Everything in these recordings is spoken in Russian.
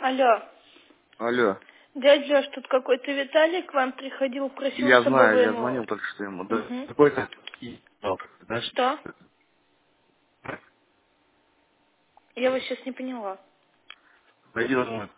Алло. Алло. Дядя Лёш, тут какой-то Виталий к вам приходил, просил, Я чтобы знаю, вы я ему... звонил только что ему. Да. Угу. Какой-то... Да? Что? Я вас сейчас не поняла. Пойди домой.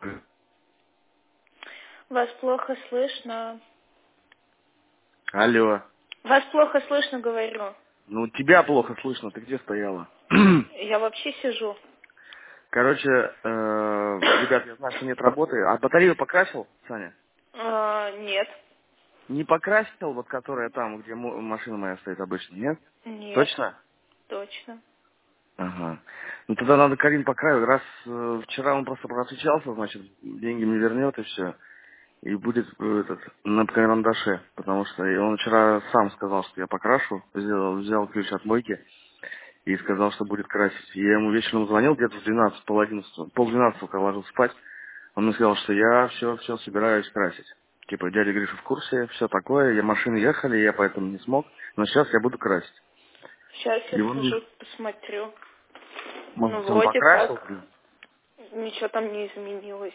Вас плохо слышно. Алло. Вас плохо слышно, говорю. Ну, тебя плохо слышно, ты где стояла? Я вообще сижу. Короче, ребят, я знаю, что нет работы. А батарею покрасил, Саня? Нет. Не покрасил, вот которая там, где машина моя стоит обычно, нет? Нет. Точно? Точно. Ага. Ну, тогда надо Карин покрасить. Раз вчера он просто просвечался, значит, деньги мне вернет и все. И будет этот на карандаше, потому что он вчера сам сказал, что я покрашу, взял ключ от мойки и сказал, что будет красить. И я ему вечером звонил где-то в 12, пол-12, когда ложился спать. Он мне сказал, что я все собираюсь красить. Типа, дядя Гриша в курсе, все такое, машины ехали, я поэтому не смог, но сейчас я буду красить. Сейчас я И он, схожу, посмотрю. может Ну, быть, он вроде покрасил, как. блин. Ничего там не изменилось.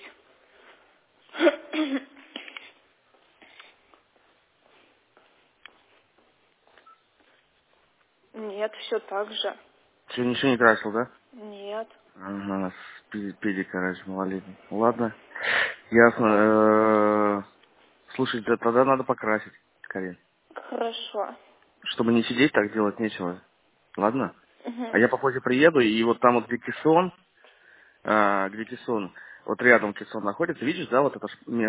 Нет, все так же. Что, ничего не красил, да? Нет. Ага, пиди, короче, малолетний. Ладно. Ясно. Слушай, тогда надо покрасить, скорее. Хорошо. Чтобы не сидеть, так делать нечего. Ладно? А Угу. я попозже приеду, и вот там вот где Кессон, вот рядом Кессон находится, видишь, да, вот это ж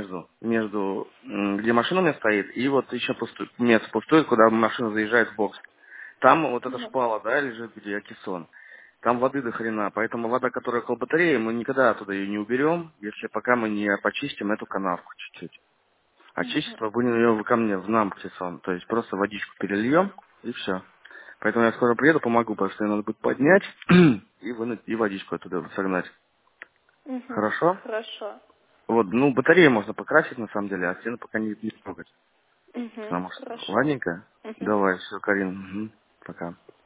где машина у меня стоит, и вот еще место пустует, куда машина заезжает в бокс. Там вот эта Угу. шпала, да, лежит, где Кессон. Там воды до хрена, поэтому вода, которая около батареи, мы никогда оттуда ее не уберем, если пока мы не почистим эту канавку чуть-чуть. А чистить мы будем ее ко мне, в нам, Кессон. То есть просто водичку перельем, и все. Поэтому я скоро приеду, помогу, потому что ее надо будет поднять и вынуть, и водичку оттуда согнать. Угу. Хорошо? Хорошо. Вот, ну, батарею можно покрасить, на самом деле, а стены пока не трогать. Угу. Потому что, Хорошо. ладненько? Угу. Давай, все, Карин, пока.